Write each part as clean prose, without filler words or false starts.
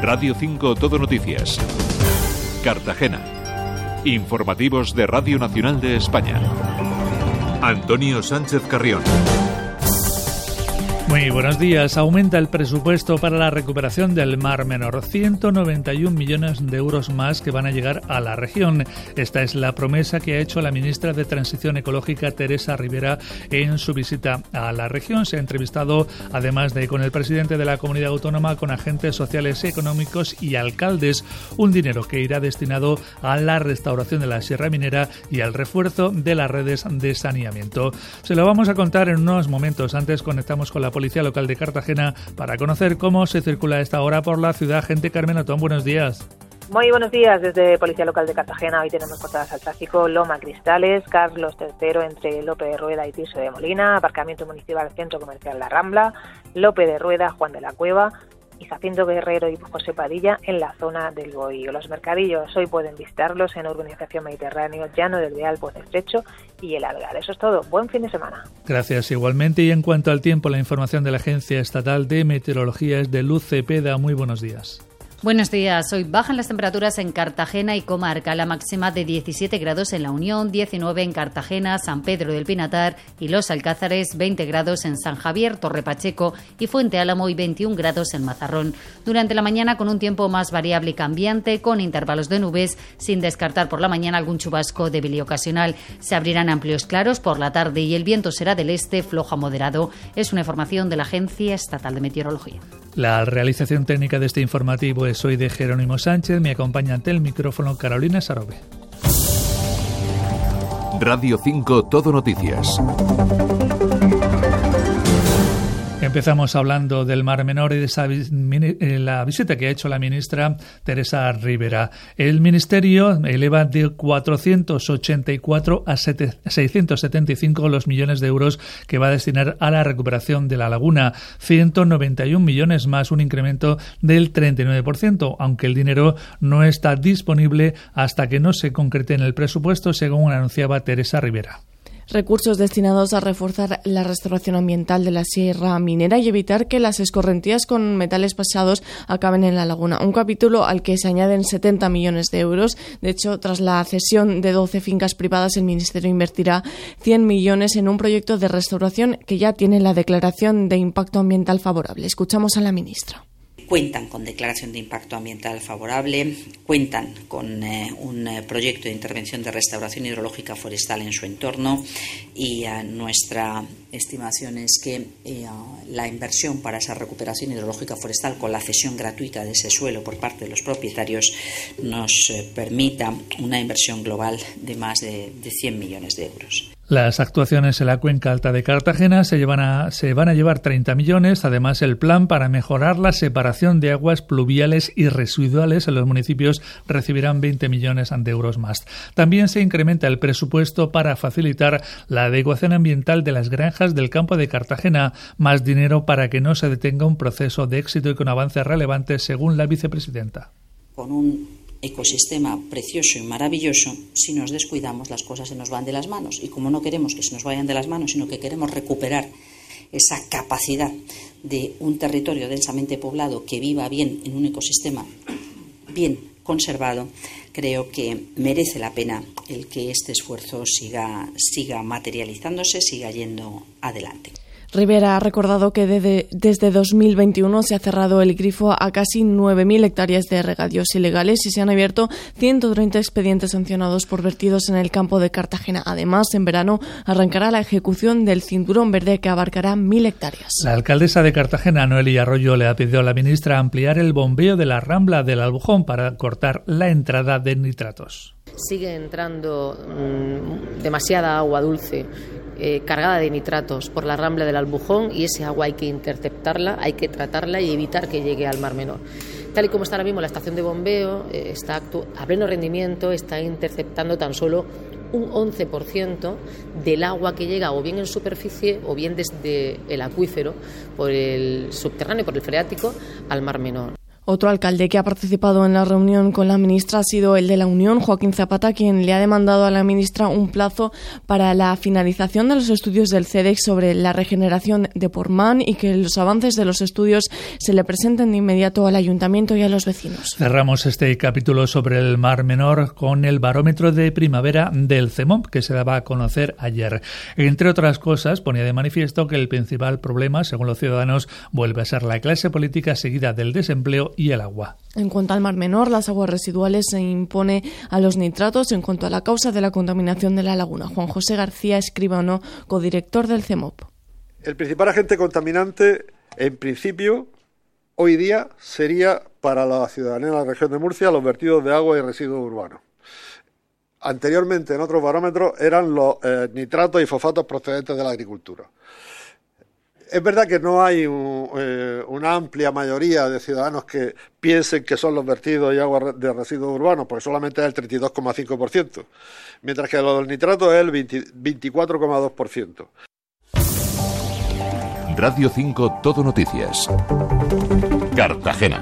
Radio 5 Todo Noticias. Cartagena. Informativos de Radio Nacional de España. Antonio Sánchez Carrión. Muy buenos días. Aumenta el presupuesto para la recuperación del Mar Menor. 191 millones de euros más que van a llegar a la región. Esta es la promesa que ha hecho la ministra de Transición Ecológica, Teresa Ribera, en su visita a la región. Se ha entrevistado, además de con el presidente de la comunidad autónoma, con agentes sociales y económicos y alcaldes. Un dinero que irá destinado a la restauración de la Sierra Minera y al refuerzo de las redes de saneamiento. Se lo vamos a contar en unos momentos. Antes conectamos con la Policía Local de Cartagena para conocer cómo se circula a esta hora por la ciudad. Gente, Carmen Otón, buenos días. Muy buenos días desde Policía Local de Cartagena. Hoy tenemos cortadas al tráfico Loma Cristales, Carlos III entre Lope de Rueda y Tirso de Molina, aparcamiento municipal Centro Comercial La Rambla, Lope de Rueda, Juan de la Cueva y Jacinto Guerrero y José Padilla en la zona del Bohío. Los mercadillos hoy pueden visitarlos en Urbanización Mediterráneo, Llano del Real, Pozo Estrecho y El Algar. Eso es todo. Buen fin de semana. Gracias igualmente. Y en cuanto al tiempo, la información de la Agencia Estatal de Meteorología es de Luz Cepeda. Muy buenos días. Buenos días. Hoy bajan las temperaturas en Cartagena y comarca. La máxima de 17 grados en La Unión, 19 en Cartagena, San Pedro del Pinatar y Los Alcázares, 20 grados en San Javier, Torre Pacheco y Fuente Álamo y 21 grados en Mazarrón. Durante la mañana con un tiempo más variable y cambiante, con intervalos de nubes, sin descartar por la mañana algún chubasco débil y ocasional. Se abrirán amplios claros por la tarde y el viento será del este, flojo a moderado. Es una información de la Agencia Estatal de Meteorología. La realización técnica de este informativo es hoy de Jerónimo Sánchez. Me acompaña ante el micrófono Carolina Sarobe. Radio 5 Todo Noticias. Empezamos hablando del Mar Menor y de la visita que ha hecho la ministra Teresa Ribera. El Ministerio eleva de 484 a 675 los millones de euros que va a destinar a la recuperación de la laguna. 191 millones más, un incremento del 39%, aunque el dinero no está disponible hasta que no se concrete en el presupuesto, según anunciaba Teresa Ribera. Recursos destinados a reforzar la restauración ambiental de la Sierra Minera y evitar que las escorrentías con metales pesados acaben en la laguna. Un capítulo al que se añaden 70 millones de euros. De hecho, tras la cesión de 12 fincas privadas, el Ministerio invertirá 100 millones en un proyecto de restauración que ya tiene la declaración de impacto ambiental favorable. Escuchamos a la ministra. Cuentan con declaración de impacto ambiental favorable, cuentan con un proyecto de intervención de restauración hidrológica forestal en su entorno y nuestra estimación es que la inversión para esa recuperación hidrológica forestal con la cesión gratuita de ese suelo por parte de los propietarios nos permita una inversión global de más de 100 millones de euros. Las actuaciones en la cuenca alta de Cartagena se van a llevar 30 millones. Además, el plan para mejorar la separación de aguas pluviales y residuales en los municipios recibirán 20 millones de euros más. También se incrementa el presupuesto para facilitar la adecuación ambiental de las granjas del campo de Cartagena. Más dinero para que no se detenga un proceso de éxito y con avances relevantes, según la vicepresidenta. Con un ecosistema precioso y maravilloso, si nos descuidamos las cosas se nos van de las manos, y como no queremos que se nos vayan de las manos, sino que queremos recuperar esa capacidad de un territorio densamente poblado que viva bien en un ecosistema bien conservado, creo que merece la pena el que este esfuerzo siga materializándose, siga yendo adelante. Ribera ha recordado que desde 2021 se ha cerrado el grifo a casi 9.000 hectáreas de regadíos ilegales y se han abierto 130 expedientes sancionados por vertidos en el campo de Cartagena. Además, en verano arrancará la ejecución del Cinturón Verde, que abarcará 1.000 hectáreas. La alcaldesa de Cartagena, Noelia Arroyo, le ha pedido a la ministra ampliar el bombeo de la Rambla del Albujón para cortar la entrada de nitratos. Sigue entrando demasiada agua dulce cargada de nitratos por la Rambla del Albujón, y ese agua hay que interceptarla, hay que tratarla y evitar que llegue al Mar Menor. Tal y como está ahora mismo la estación de bombeo, está a pleno rendimiento, está interceptando tan solo un 11% del agua que llega o bien en superficie o bien desde el acuífero por el subterráneo, por el freático, al Mar Menor. Otro alcalde que ha participado en la reunión con la ministra ha sido el de la Unión, Joaquín Zapata, quien le ha demandado a la ministra un plazo para la finalización de los estudios del CEDEX sobre la regeneración de Portmán y que los avances de los estudios se le presenten de inmediato al ayuntamiento y a los vecinos. Cerramos este capítulo sobre el Mar Menor con el barómetro de primavera del CEMOP, que se daba a conocer ayer. Entre otras cosas, ponía de manifiesto que el principal problema, según los ciudadanos, vuelve a ser la clase política seguida del desempleo y el agua. En cuanto al Mar Menor, las aguas residuales se impone a los nitratos. En cuanto a la causa de la contaminación de la laguna, Juan José García Escribano, codirector del CEMOP. El principal agente contaminante, en principio, hoy día sería para la ciudadanía de la región de Murcia los vertidos de agua y residuos urbanos. Anteriormente, en otros barómetros, eran los nitratos y fosfatos procedentes de la agricultura. Es verdad que no hay una amplia mayoría de ciudadanos que piensen que son los vertidos y agua de residuos urbanos, porque solamente es el 32,5%, mientras que lo del nitrato es el 24,2%. Radio 5 Todo Noticias. Cartagena.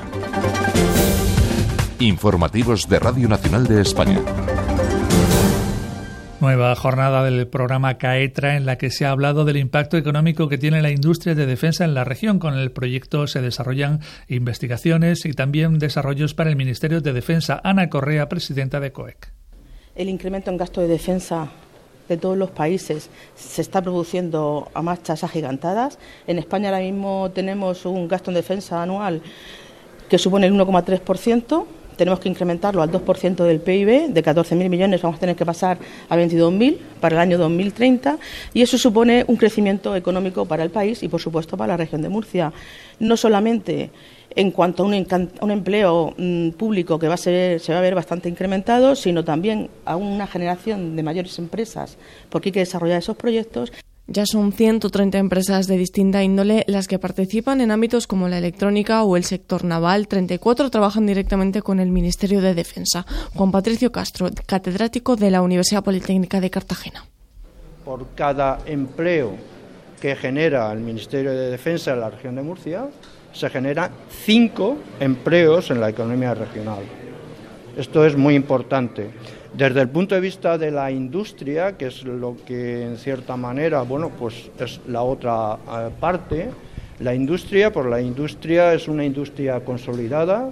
Informativos de Radio Nacional de España. Nueva jornada del programa CAETRA en la que se ha hablado del impacto económico que tiene la industria de defensa en la región. Con el proyecto se desarrollan investigaciones y también desarrollos para el Ministerio de Defensa. Ana Correa, presidenta de COEC. El incremento en gasto de defensa de todos los países se está produciendo a marchas agigantadas. En España ahora mismo tenemos un gasto en defensa anual que supone el 1,3%. Tenemos que incrementarlo al 2% del PIB, de 14.000 millones vamos a tener que pasar a 22.000 para el año 2030 y eso supone un crecimiento económico para el país y, por supuesto, para la región de Murcia. No solamente en cuanto a un empleo público que se va a ver bastante incrementado, sino también a una generación de mayores empresas, porque hay que desarrollar esos proyectos. Ya son 130 empresas de distinta índole las que participan en ámbitos como la electrónica o el sector naval. 34 trabajan directamente con el Ministerio de Defensa. Juan Patricio Castro, catedrático de la Universidad Politécnica de Cartagena. Por cada empleo que genera el Ministerio de Defensa en la región de Murcia, se generan 5 empleos en la economía regional. Esto es muy importante. Desde el punto de vista de la industria, que es lo que en cierta manera, pues es la otra parte, la industria es una industria consolidada.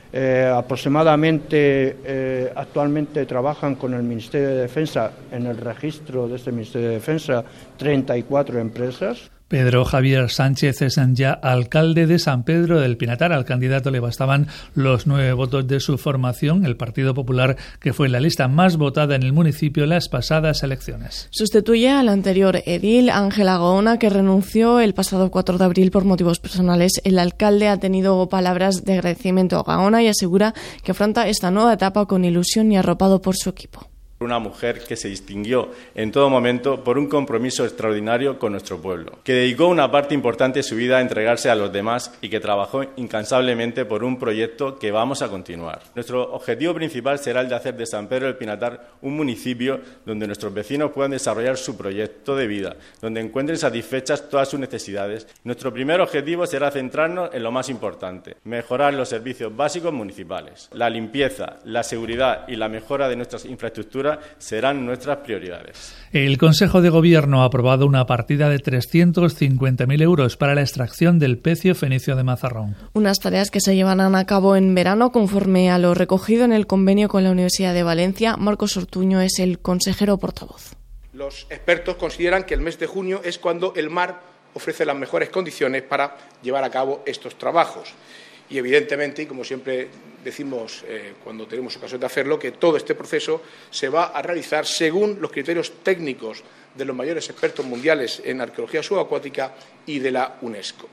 Aproximadamente actualmente trabajan con el Ministerio de Defensa, en el registro de este Ministerio de Defensa, 34 empresas. Pedro Javier Sánchez es ya alcalde de San Pedro del Pinatar. Al candidato le bastaban los 9 votos de su formación, el Partido Popular, que fue la lista más votada en el municipio en las pasadas elecciones. Sustituye al anterior edil, Ángela Gaona, que renunció el pasado 4 de abril por motivos personales. El alcalde ha tenido palabras de agradecimiento a Gaona y asegura que afronta esta nueva etapa con ilusión y arropado por su equipo. Una mujer que se distinguió en todo momento por un compromiso extraordinario con nuestro pueblo, que dedicó una parte importante de su vida a entregarse a los demás y que trabajó incansablemente por un proyecto que vamos a continuar. Nuestro objetivo principal será el de hacer de San Pedro del Pinatar un municipio donde nuestros vecinos puedan desarrollar su proyecto de vida, donde encuentren satisfechas todas sus necesidades. Nuestro primer objetivo será centrarnos en lo más importante: mejorar los servicios básicos municipales. La limpieza, la seguridad y la mejora de nuestras infraestructuras serán nuestras prioridades. El Consejo de Gobierno ha aprobado una partida de 350.000 euros para la extracción del pecio fenicio de Mazarrón. Unas tareas que se llevarán a cabo en verano conforme a lo recogido en el convenio con la Universidad de Valencia. Marcos Ortuño es el consejero portavoz. Los expertos consideran que el mes de junio es cuando el mar ofrece las mejores condiciones para llevar a cabo estos trabajos. Y evidentemente, y como siempre decimos cuando tenemos ocasión de hacerlo, que todo este proceso se va a realizar según los criterios técnicos de los mayores expertos mundiales en arqueología subacuática y de la UNESCO.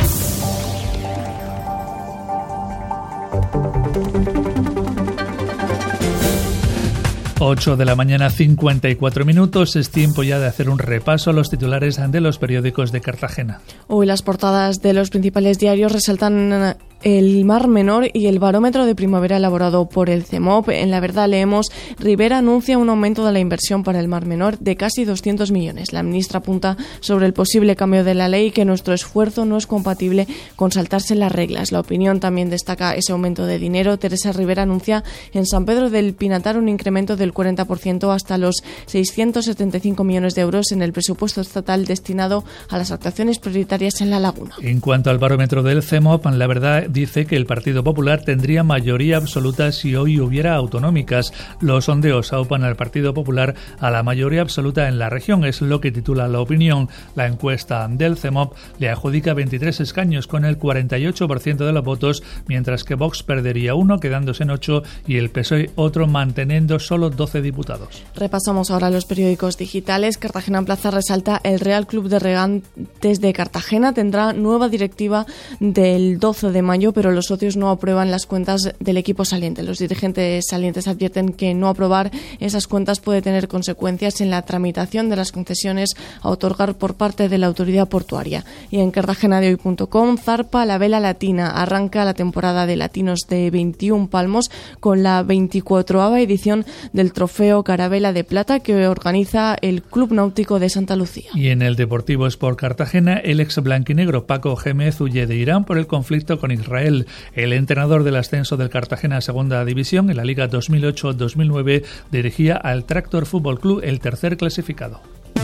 Ocho de la mañana, 54 minutos. Es tiempo ya de hacer un repaso a los titulares de los periódicos de Cartagena. Hoy las portadas de los principales diarios resaltan el Mar Menor y el barómetro de primavera elaborado por el CEMOP. En La Verdad leemos: Rivera anuncia un aumento de la inversión para el Mar Menor de casi 200 millones. La ministra apunta sobre el posible cambio de la ley que nuestro esfuerzo no es compatible con saltarse las reglas. La Opinión también destaca ese aumento de dinero. Teresa Rivera anuncia en San Pedro del Pinatar un incremento del 40% hasta los 675 millones de euros en el presupuesto estatal destinado a las actuaciones prioritarias en la laguna. En cuanto al barómetro del CEMOP, La Verdad dice que el Partido Popular tendría mayoría absoluta si hoy hubiera autonómicas. Los sondeos aupan al Partido Popular a la mayoría absoluta en la región, es lo que titula La Opinión. La encuesta del CEMOP le adjudica 23 escaños con el 48% de los votos, mientras que Vox perdería uno, quedándose en 8, y el PSOE otro, manteniendo solo 12 diputados. Repasamos ahora los periódicos digitales. Cartagena en Plaza resalta: el Real Club de Regantes de Cartagena tendrá nueva directiva del 12 de mayo, pero los socios no aprueban las cuentas del equipo saliente. Los dirigentes salientes advierten que no aprobar esas cuentas puede tener consecuencias en la tramitación de las concesiones a otorgar por parte de la autoridad portuaria. Y en cartagenadehoy.com, zarpa la vela latina. Arranca la temporada de latinos de 21 palmos con la 24ª edición del Trofeo Carabela de Plata que organiza el Club Náutico de Santa Lucía. Y en el Deportivo Sport Cartagena, el ex blanquinegro Paco Gémez huye de Irán por el conflicto con Israel. El entrenador del ascenso del Cartagena a Segunda División en la Liga 2008-2009 dirigía al Tractor Fútbol Club, el tercer clasificado.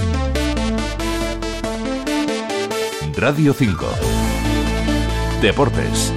Radio 5. Deportes.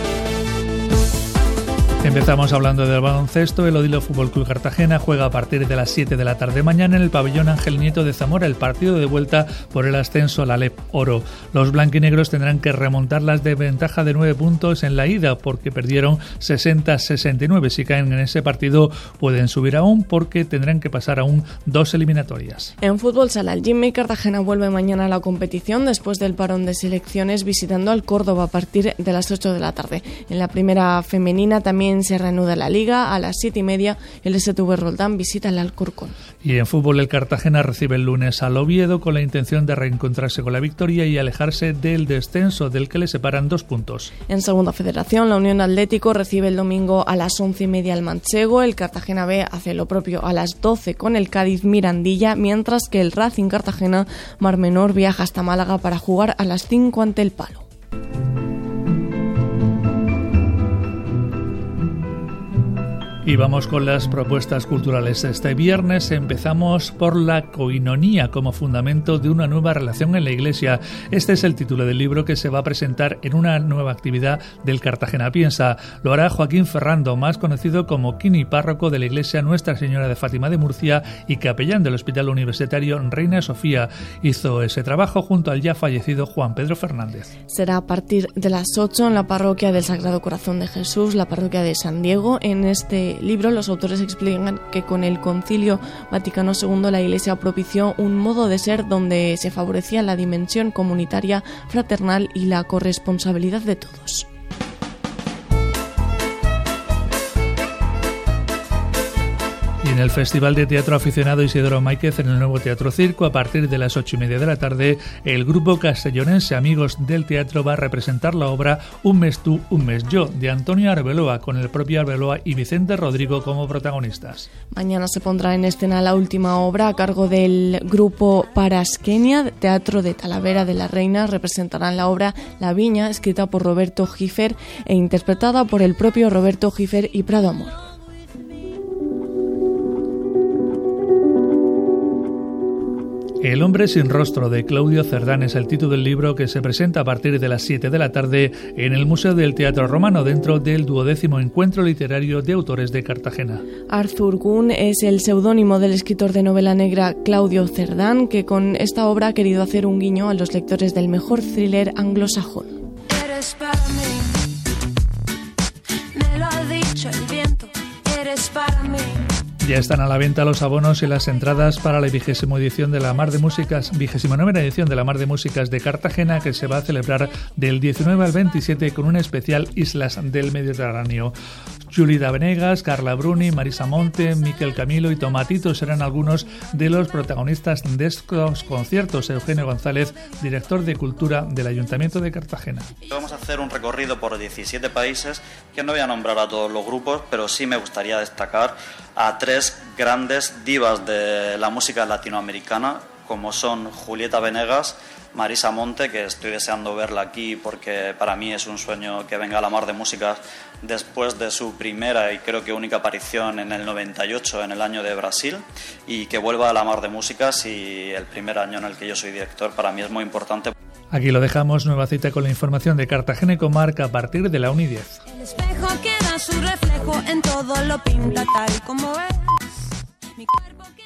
Empezamos hablando del baloncesto. El Odilo Fútbol Club Cartagena juega a partir de las 7 de la tarde mañana en el pabellón Ángel Nieto de Zamora el partido de vuelta por el ascenso a la LEP Oro. Los blanquinegros tendrán que remontar las desventajas de 9 puntos en la ida porque perdieron 60-69. Si caen en ese partido pueden subir aún porque tendrán que pasar aún 2 eliminatorias. En fútbol sala, el Jimmy Cartagena vuelve mañana a la competición después del parón de selecciones visitando al Córdoba a partir de las 8 de la tarde. En la primera femenina también se reanuda la Liga. A las 7:30 el SV Roldán visita el Alcorcón. Y en fútbol el Cartagena recibe el lunes al Oviedo con la intención de reencontrarse con la victoria y alejarse del descenso del que le separan 2 puntos. En Segunda Federación, la Unión Atlético recibe el domingo a las 11:30 al Manchego. El Cartagena B hace lo propio a las 12 con el Cádiz Mirandilla, mientras que el Racing Cartagena Mar Menor viaja hasta Málaga para jugar a las 5 ante el Palo. Y vamos con las propuestas culturales. Este viernes empezamos por la coinonía como fundamento de una nueva relación en la Iglesia. Este es el título del libro que se va a presentar en una nueva actividad del Cartagena Piensa. Lo hará Joaquín Ferrando, más conocido como Quini, párroco de la Iglesia Nuestra Señora de Fátima de Murcia y capellán del Hospital Universitario Reina Sofía. Hizo ese trabajo junto al ya fallecido Juan Pedro Fernández. Será a partir de las 8 en la parroquia del Sagrado Corazón de Jesús, la parroquia de San Diego. En este libro los autores explican que con el Concilio Vaticano II la Iglesia propició un modo de ser donde se favorecía la dimensión comunitaria, fraternal y la corresponsabilidad de todos. Y en el Festival de Teatro Aficionado Isidoro Máiquez en el Nuevo Teatro Circo, a partir de las 8:30 de la tarde, el grupo castellonense Amigos del Teatro va a representar la obra Un mes tú, un mes yo, de Antonio Arbeloa, con el propio Arbeloa y Vicente Rodrigo como protagonistas. Mañana se pondrá en escena la última obra a cargo del grupo Parasquenia, Teatro de Talavera de la Reina. Representarán la obra La Viña, escrita por Roberto Giffer e interpretada por el propio Roberto Giffer y Prado Amor. El hombre sin rostro, de Claudio Cerdán, es el título del libro que se presenta a partir de las 7 de la tarde en el Museo del Teatro Romano, dentro del 12º Encuentro Literario de Autores de Cartagena. Arthur Gunn es el seudónimo del escritor de novela negra Claudio Cerdán, que con esta obra ha querido hacer un guiño a los lectores del mejor thriller anglosajón. Eres para mí, me lo ha dicho el viento, eres para mí. Ya están a la venta los abonos y las entradas para la 29ª edición de la Mar de Músicas de Cartagena, que se va a celebrar del 19 al 27 con un especial Islas del Mediterráneo. Julida Venegas, Carla Bruni, Marisa Monte, Miquel Camilo y Tomatito serán algunos de los protagonistas de estos conciertos. Eugenio González, director de Cultura del Ayuntamiento de Cartagena. Vamos a hacer un recorrido por 17 países, que no voy a nombrar a todos los grupos, pero sí me gustaría destacar a 3 grandes divas de la música latinoamericana, como son Julieta Venegas, Marisa Monte, que estoy deseando verla aquí porque para mí es un sueño que venga a la Mar de Músicas después de su primera y creo que única aparición en el 98, en el año de Brasil, y que vuelva a la Mar de Músicas, y el primer año en el que yo soy director para mí es muy importante. Aquí lo dejamos, nueva cita con la información de Cartagena y comarca a partir de la 1:10. El espejo queda su reflejo, en todo lo pinta tal y como es. Mi cuerpo